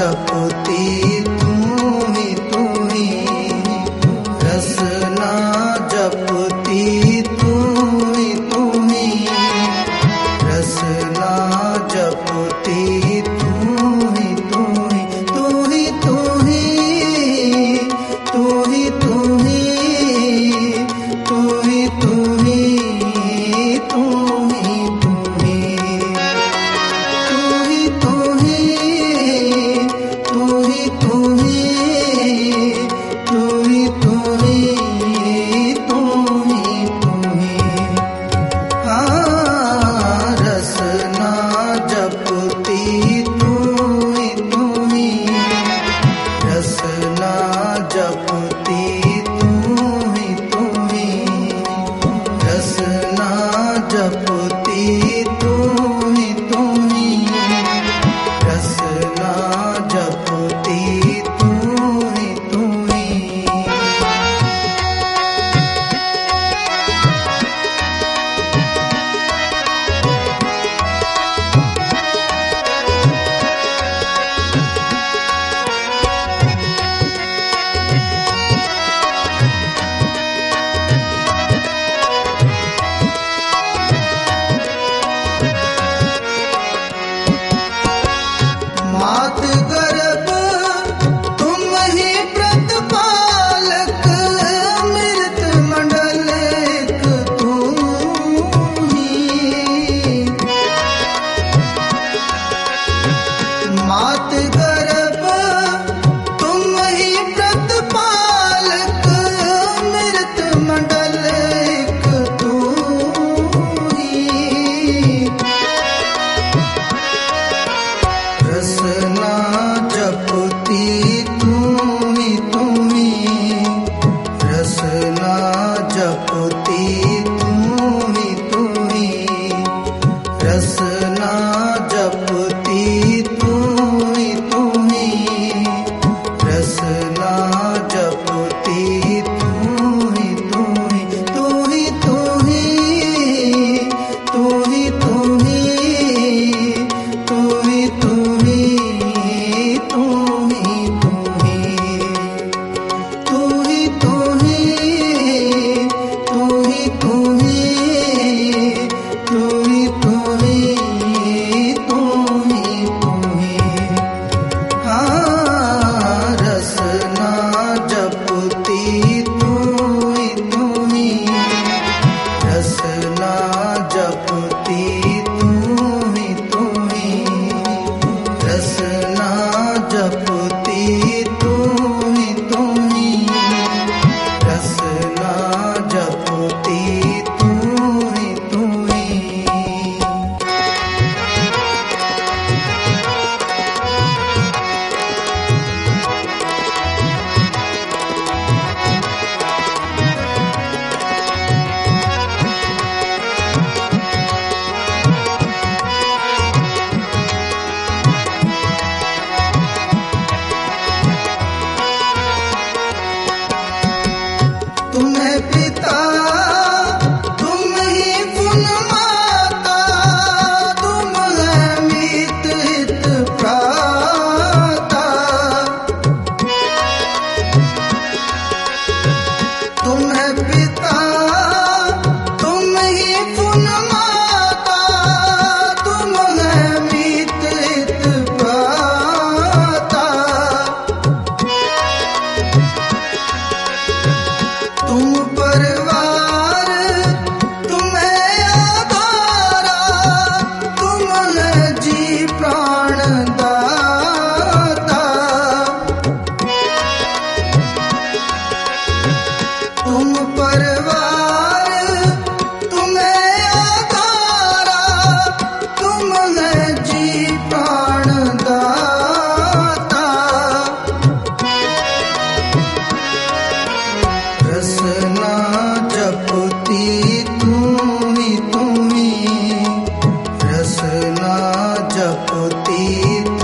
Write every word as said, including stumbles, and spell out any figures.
जपती तू ही तू ही, रसना जपती तू ही तू ही, रसना जपती तू ही तू ही, तू ही तू ही, तू ही तू ही, तू ही तू ही, तू ही तू ही, तू ही तू ही, तू ही तू ही, तू ही तू ही, तू ही तू ही। हाँ रसना जपती तू ही तू ही, रसना जपती तू ही तू ही, रसना जपती तू ही तू ही, रसना जपती तू ही तू ही। मात गर्भ तुम ही प्रतिपालक, मृत मंडल एक तू ही। मात गर्भ तुम ही प्रतिपालक, मृत मंडल एक तू ही। रसना जपती तू ही तू ही, रसना जपती तू ही तू ही, रसना जपती तू ही तू ही, रसना जपती तू ही तू ही, तू ही तू ही, तू ही तू ही, तू ही तू ही, तू ही तू ही, तू ही तू ही, तू ही तू ही, तू ही तू ही, तू ही तू ही। हाँ रसना जपती तू ही तू ही, रसना जपती तू ही तू ही, रसना जपती तू ही तू ही, रसना जपती तू ही तू ही। तुम्हें पिता तुम ही पुन माता, तुम है मीत हित प्राता। तुम्हें पिता तुम ही पुन माता, तुम है मीत हित प्राता। तुम परिवार तुम्हें आधारा, तुम है जी प्राण दाता। तुम परिवार तुम्हें आधारा, तुम है जी प्राण दाता। रसना जपती तू ही तू ही, रसना जपती